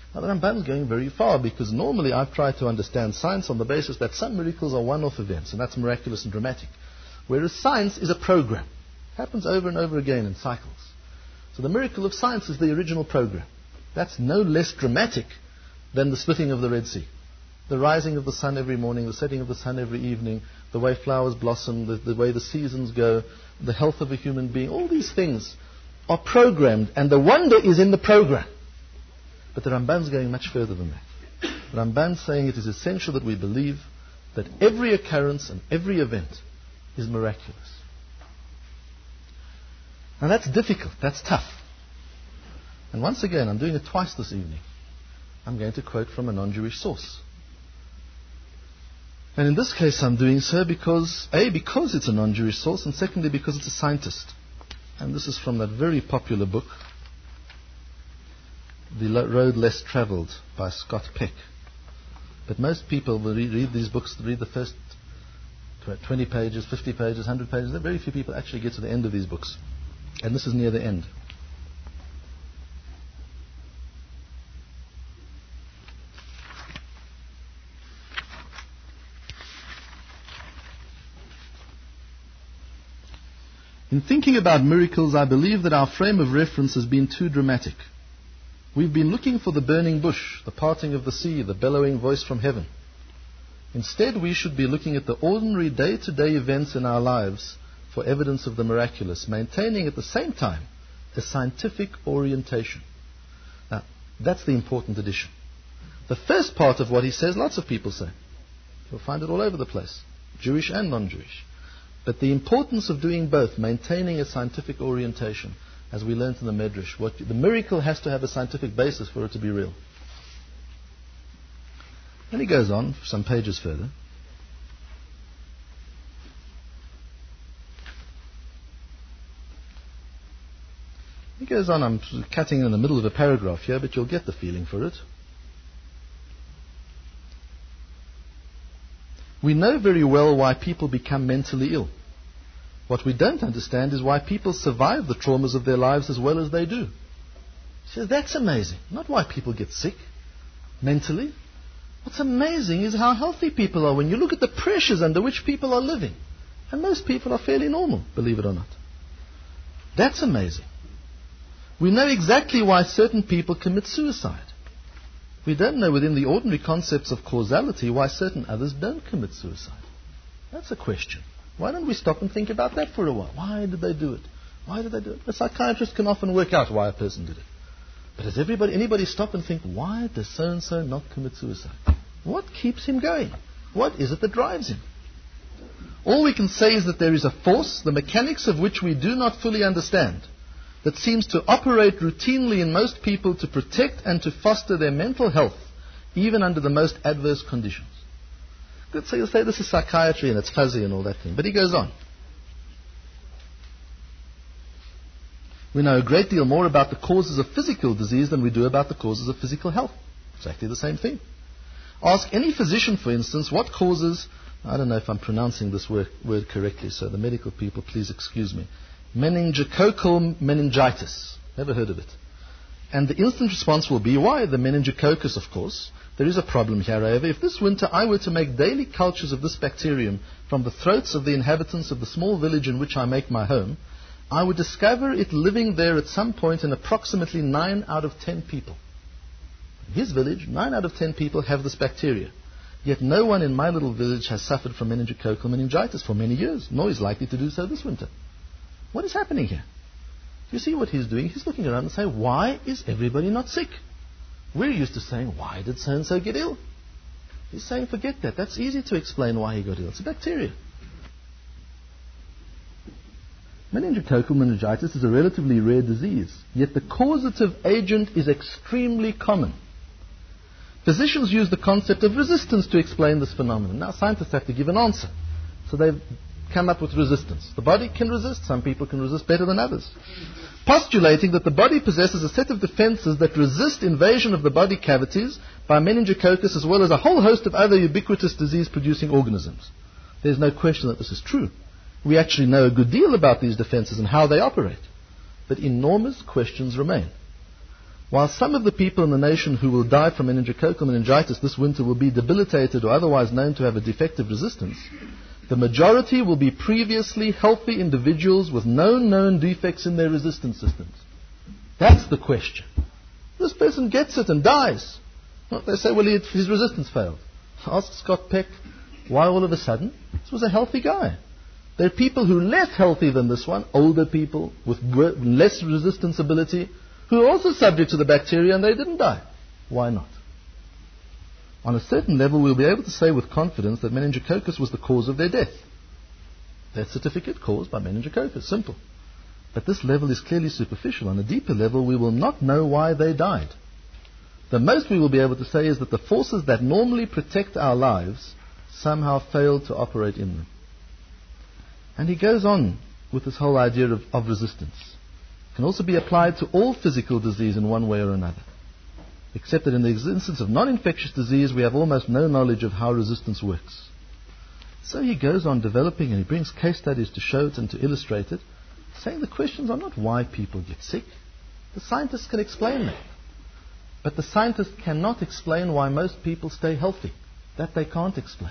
Now the Ramban is going very far, because normally I've tried to understand science on the basis that some miracles are one-off events, and that's miraculous and dramatic. Whereas science is a program. It happens over and over again in cycles. So the miracle of science is the original program. That's no less dramatic than the splitting of the Red Sea. The rising of the sun every morning, the setting of the sun every evening, the way flowers blossom, the, the way the seasons go, the health of a human being, all these things are programmed, and the wonder is in the program. But the Ramban's going much further than that. The Ramban's saying it is essential that we believe that every occurrence and every event is miraculous. Now that's difficult, that's tough. And once again, I'm doing it twice this evening. I'm going to quote from a non-Jewish source. And in this case I'm doing so because, A, because it's a non-Jewish source, and secondly because it's a scientist. And this is from that very popular book, The Road Less Travelled by Scott Peck. But most people will read, read these books, read the first twenty pages, fifty pages, one hundred pages. Very few people actually get to the end of these books. And this is near the end. In thinking about miracles, I believe that our frame of reference has been too dramatic. We've been looking for the burning bush, the parting of the sea, the bellowing voice from heaven. Instead, we should be looking at the ordinary day-to-day events in our lives for evidence of the miraculous, maintaining at the same time a scientific orientation. Now, that's the important addition. The first part of what he says, lots of people say. You'll find it all over the place, Jewish and non-Jewish. But the importance of doing both, maintaining a scientific orientation, as we learned in the Medrash, what, the miracle has to have a scientific basis for it to be real. Then he goes on some pages further. He goes on, I'm cutting in the middle of a paragraph here, but you'll get the feeling for it. We know very well why people become mentally ill. What we don't understand is why people survive the traumas of their lives as well as they do. He says, that's amazing. Not why people get sick mentally. What's amazing is how healthy people are when you look at the pressures under which people are living. And most people are fairly normal, believe it or not. That's amazing. We know exactly why certain people commit suicide. We don't know within the ordinary concepts of causality why certain others don't commit suicide. That's a question. Why don't we stop and think about that for a while? Why did they do it? Why did they do it? A psychiatrist can often work out why a person did it. But does everybody, anybody stop and think, why does so-and-so not commit suicide? What keeps him going? What is it that drives him? All we can say is that there is a force, the mechanics of which we do not fully understand, that seems to operate routinely in most people to protect and to foster their mental health, even under the most adverse conditions. Good, so you'll say this is psychiatry and it's fuzzy and all that thing. But he goes on. We know a great deal more about the causes of physical disease than we do about the causes of physical health. Exactly the same thing. Ask any physician, for instance, what causes, I don't know if I'm pronouncing this word, word correctly, so the medical people, please excuse me, meningococcal meningitis. Never heard of it. And the instant response will be, why? The meningococcus, of course. There is a problem here, however. If this winter I were to make daily cultures of this bacterium from the throats of the inhabitants of the small village in which I make my home, I would discover it living there at some point in approximately nine out of ten people. In his village, nine out of ten people have this bacteria. Yet no one in my little village has suffered from meningococcal meningitis for many years, nor is likely to do so this winter. What is happening here? You see what he's doing? He's looking around and saying, why is everybody not sick? We're used to saying, why did so-and-so get ill? He's saying, forget that. That's easy to explain why he got ill. It's a bacteria. Meningococcal meningitis is a relatively rare disease, yet the causative agent is extremely common. Physicians use the concept of resistance to explain this phenomenon. Now scientists have to give an answer. So they've come up with resistance. The body can resist. Some people can resist better than others. Postulating that the body possesses a set of defenses that resist invasion of the body cavities by meningococcus as well as a whole host of other ubiquitous disease-producing organisms. There's no question that this is true. We actually know a good deal about these defenses and how they operate. But enormous questions remain. While some of the people in the nation who will die from meningococcal meningitis this winter will be debilitated or otherwise known to have a defective resistance, the majority will be previously healthy individuals with no known defects in their resistance systems. That's the question. This person gets it and dies. Well, they say, well, he, his resistance failed. Ask Scott Peck, why all of a sudden? This was a healthy guy. There are people who are less healthy than this one, older people with less resistance ability, who are also subject to the bacteria and they didn't die. Why not? On a certain level, we'll be able to say with confidence that meningococcus was the cause of their death. Death certificate caused by meningococcus. Simple. But this level is clearly superficial. On a deeper level, we will not know why they died. The most we will be able to say is that the forces that normally protect our lives somehow failed to operate in them. And he goes on with this whole idea of, of resistance. It can also be applied to all physical disease in one way or another. Except that in the instance of non-infectious disease, we have almost no knowledge of how resistance works. So he goes on developing, and he brings case studies to show it and to illustrate it, saying the questions are not why people get sick. The scientists can explain that. But the scientists cannot explain why most people stay healthy. That they can't explain.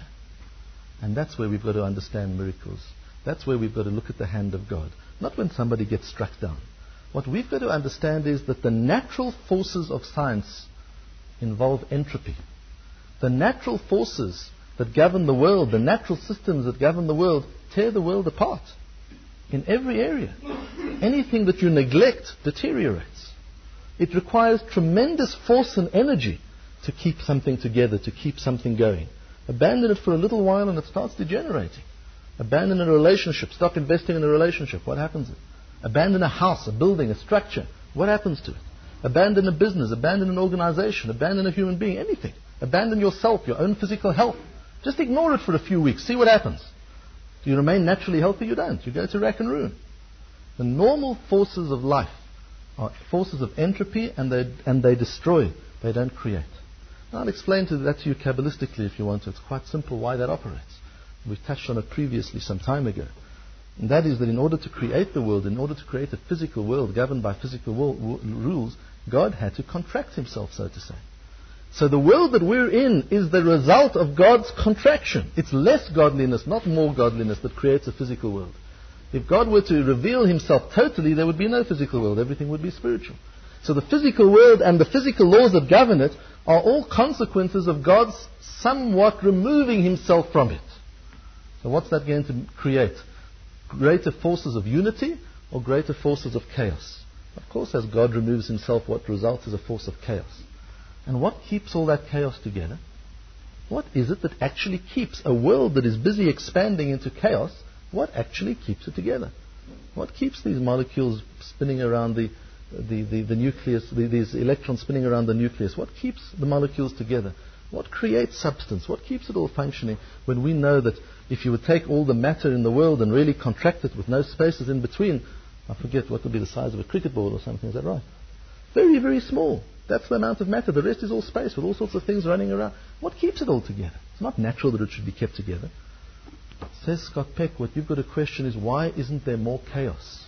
And that's where we've got to understand miracles. That's where we've got to look at the hand of God. Not when somebody gets struck down. What we've got to understand is that the natural forces of science involve entropy. The natural forces that govern the world, the natural systems that govern the world, tear the world apart. In every area. Anything that you neglect deteriorates. It requires tremendous force and energy to keep something together, to keep something going. Abandon it for a little while and it starts degenerating. Abandon a relationship, stop investing in a relationship, what happens? Abandon a house, a building, a structure, what happens to it? Abandon a business, abandon an organization, abandon a human being, anything. Abandon yourself, your own physical health. Just ignore it for a few weeks, see what happens. Do you remain naturally healthy? You don't. You go to rack and ruin. The normal forces of life are forces of entropy, and they, and they destroy, they don't create. Now, I'll explain to that to you Kabbalistically if you want to. It's quite simple why that operates. We touched on it previously some time ago. And that is that in order to create the world, in order to create a physical world governed by physical wo- rules, God had to contract himself, so to say. So the world that we're in is the result of God's contraction. It's less godliness, not more godliness, that creates a physical world. If God were to reveal himself totally, there would be no physical world. Everything would be spiritual. So the physical world and the physical laws that govern it are all consequences of God's somewhat removing himself from it. So what's that going to create? Greater forces of unity or greater forces of chaos? Of course, as God removes himself, what results is a force of chaos. And what keeps all that chaos together? What is it that actually keeps a world that is busy expanding into chaos? What actually keeps it together? What keeps these molecules spinning around the, the, the, the nucleus, the, these electrons spinning around the nucleus? What keeps the molecules together? What creates substance? What keeps it all functioning when we know that if you would take all the matter in the world and really contract it with no spaces in between, I forget what would be the size of a cricket ball or something, is that right? Very, very small. That's the amount of matter. The rest is all space with all sorts of things running around. What keeps it all together? It's not natural that it should be kept together. Says Scott Peck, what you've got to question is why isn't there more chaos?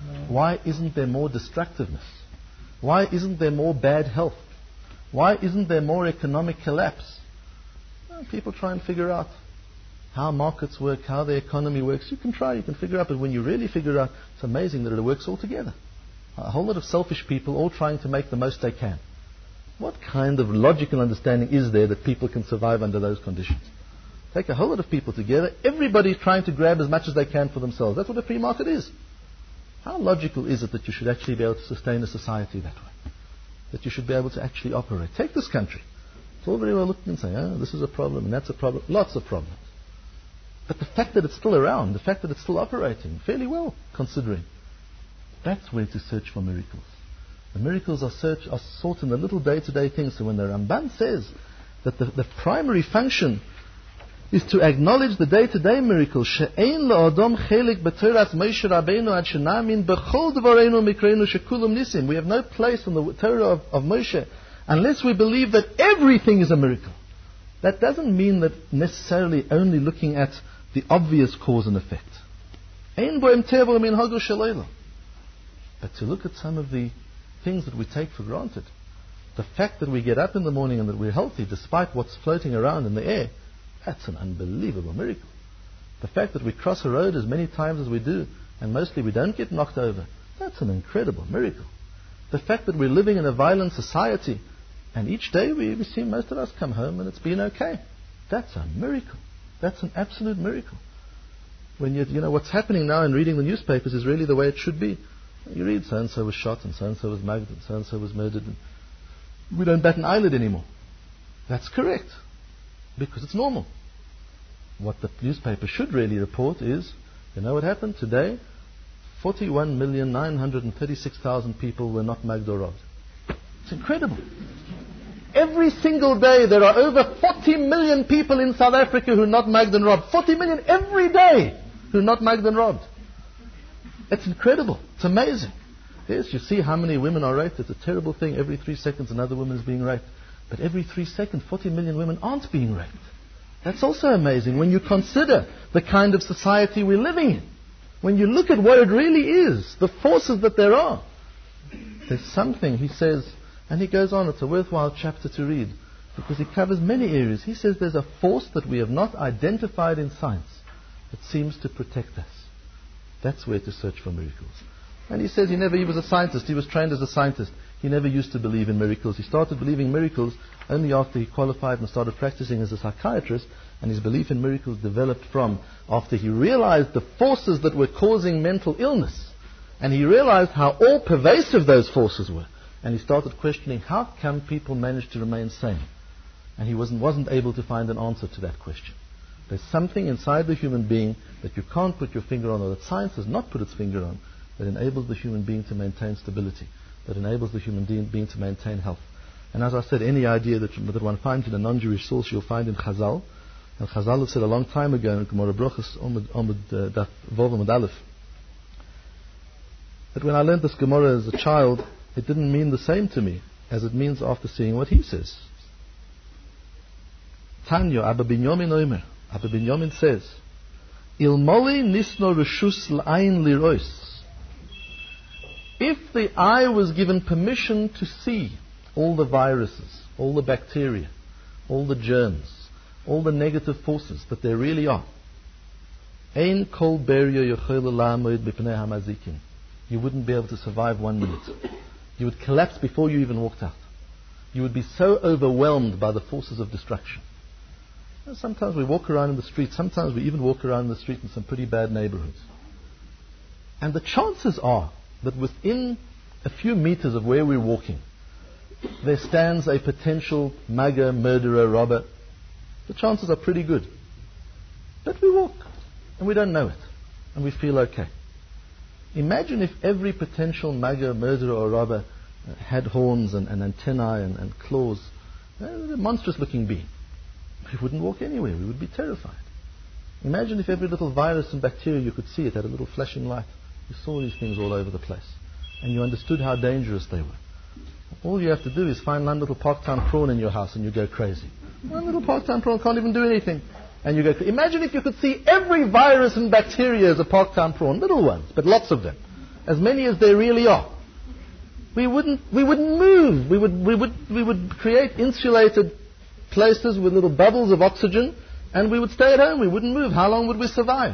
Why isn't there more destructiveness? Why isn't there more bad health? Why isn't there more economic collapse? Well, people try and figure out how markets work, how the economy works. You can try, you can figure out, but when you really figure out, it's amazing that it works all together. A whole lot of selfish people all trying to make the most they can. What kind of logical understanding is there that people can survive under those conditions? Take a whole lot of people together, everybody's trying to grab as much as they can for themselves. That's what a free market is. How logical is it that you should actually be able to sustain a society that way? That you should be able to actually operate? Take this country. It's all very well looking and saying, oh, this is a problem and that's a problem. Lots of problems. But the fact that it's still around, the fact that it's still operating fairly well, considering, that's where to search for miracles. The miracles are, search, are sought in the little day-to-day things. So when the Ramban says that the, the primary function is to acknowledge the day-to-day miracles, she'ein la'adam chelik b'toras Moshe Rabbeinu ad shenamin b'chol dvareinu mikreinu shekulum nisim. We have no place in the Torah of, of Moshe unless we believe that everything is a miracle. That doesn't mean that necessarily only looking at the obvious cause and effect. Ein bo'em tevo minhago sheloilo. But to look at some of the things that we take for granted. The fact that we get up in the morning and that we're healthy despite what's floating around in the air, that's an unbelievable miracle. The fact that we cross a road as many times as we do, and mostly we don't get knocked over, that's an incredible miracle. The fact that we're living in a violent society, and each day we, we see most of us come home and it's been okay, that's a miracle. That's an absolute miracle. When you, you know, what's happening now in reading the newspapers is really the way it should be. You read so-and-so was shot, and so-and-so was mugged, and so-and-so was murdered. And we don't bat an eyelid anymore. That's correct, because it's normal. What the newspaper should really report is, you know what happened today? forty-one million nine hundred thirty-six thousand people were not mugged or robbed. It's incredible. Every single day there are over forty million people in South Africa who are not mugged and robbed. forty million every day who are not mugged and robbed. It's incredible. It's amazing. Yes, you see how many women are raped. It's a terrible thing. Every three seconds another woman is being raped. But every three seconds forty million women aren't being raped. That's also amazing when you consider the kind of society we're living in. When you look at what it really is, the forces that there are. There's something, he says, and he goes on, it's a worthwhile chapter to read, because he covers many areas. He says there's a force that we have not identified in science that seems to protect us. That's where to search for miracles. And he says he never, he was a scientist, he was trained as a scientist. He never used to believe in miracles. He started believing in miracles only after he qualified and started practicing as a psychiatrist, and his belief in miracles developed from after he realized the forces that were causing mental illness, and he realized how all pervasive those forces were, and he started questioning how come people manage to remain sane, and he wasn't, wasn't able to find an answer to that question. There's something inside the human being that you can't put your finger on, or that science has not put its finger on, that enables the human being to maintain stability, that enables the human being to maintain health. And as I said, any idea that, that one finds in a non-Jewish source, you'll find in Chazal. And Chazal have said a long time ago in Gemara Brachos, Omid Daf Vov Amud Aleph, that when I learned this Gemara as a child, it didn't mean the same to me as it means after seeing what he says. Tanya, Abba Binyamin Omer, Abba Binyamin says, Ilmoli nisno reshus l'ayin lirois. If the eye was given permission to see all the viruses, all the bacteria, all the germs, all the negative forces that there really are, ein kol beria yochel la'amoid b'pnei hamazikin. You wouldn't be able to survive one minute. You would collapse before you even walked out. You would be so overwhelmed by the forces of destruction. And sometimes we walk around in the street, sometimes we even walk around in the street in some pretty bad neighborhoods. And the chances are that within a few meters of where we're walking, there stands a potential mugger, murderer, robber. The chances are pretty good. But we walk, and we don't know it, and we feel okay. Imagine if every potential mugger, murderer, or robber uh, had horns and, and antennae and, and claws. Uh, a monstrous-looking being. We wouldn't walk anywhere. We would be terrified. Imagine if every little virus and bacteria you could see, it had a little flashing light. You saw these things all over the place. And you understood how dangerous they were. All you have to do is find one little park-town prawn in your house and you go crazy. One little park-town prawn can't even do anything. And you go crazy. Imagine if you could see every virus and bacteria as a park-town prawn. Little ones, but lots of them. As many as there really are. We wouldn't, we wouldn't move. We would, we would, we would create insulated places with little bubbles of oxygen, and we would stay at home. We wouldn't move. How long would we survive?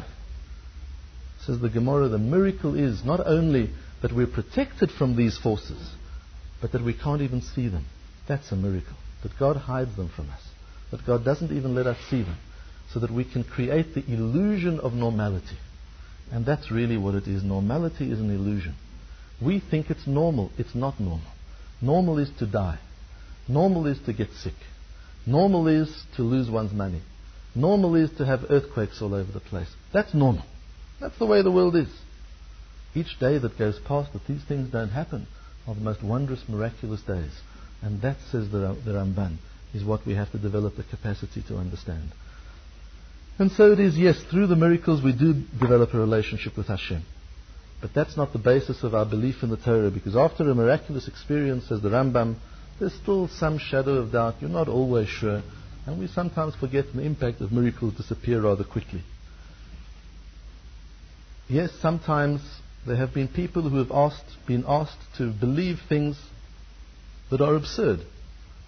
Says the Gemara, the miracle is not only that we're protected from these forces, but that we can't even see them. That's a miracle. That God hides them from us. That God doesn't even let us see them. So that we can create the illusion of normality. And that's really what it is. Normality is an illusion. We think it's normal. It's not normal. Normal is to die. Normal is to get sick. Normal is to lose one's money. Normal is to have earthquakes all over the place. That's normal. That's the way the world is. Each day that goes past that these things don't happen are the most wondrous, miraculous days. And that, says the, the Ramban, is what we have to develop the capacity to understand. And so it is, yes, through the miracles we do develop a relationship with Hashem. But that's not the basis of our belief in the Torah, because after a miraculous experience, says the Rambam, there's still some shadow of doubt. You're not always sure. And we sometimes forget the impact of miracles disappear rather quickly. Yes, sometimes there have been people who have asked, been asked to believe things that are absurd.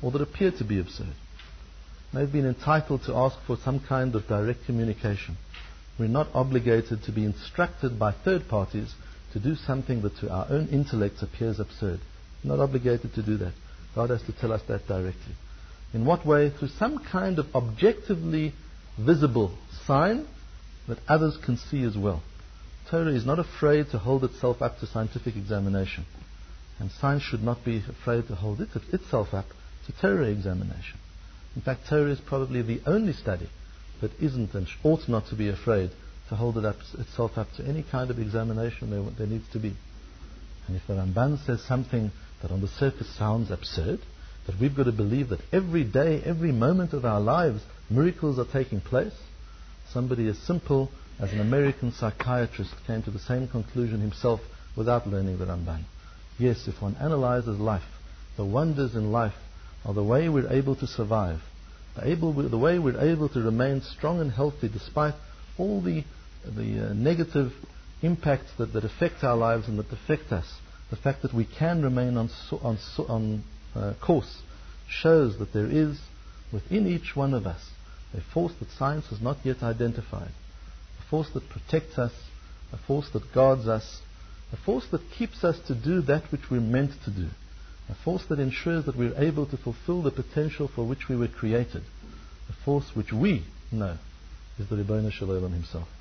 or that appear to be absurd. They've been entitled to ask for some kind of direct communication. We're not obligated to be instructed by third parties to do something that to our own intellect appears absurd. We're not obligated to do that. God has to tell us that directly. In what way? Through some kind of objectively visible sign that others can see as well. Torah is not afraid to hold itself up to scientific examination. And science should not be afraid to hold it, itself up to Torah examination. In fact, Torah is probably the only study that isn't and ought not to be afraid to hold it up, itself up to any kind of examination there, there needs to be. And if the Ramban says something that on the surface sounds absurd, that we've got to believe that every day, every moment of our lives, miracles are taking place, somebody as simple as an American psychiatrist came to the same conclusion himself without learning the Ramban. Yes, if one analyzes life, the wonders in life are the way we're able to survive, the, able, the way we're able to remain strong and healthy despite all the, the uh, negative impacts that, that affect our lives and that affect us. The fact that we can remain on, so, on, so, on uh, course shows that there is within each one of us a force that science has not yet identified, a force that protects us, a force that guards us, a force that keeps us to do that which we're meant to do, a force that ensures that we're able to fulfill the potential for which we were created, a force which we know is the Ribono Shel Olam himself.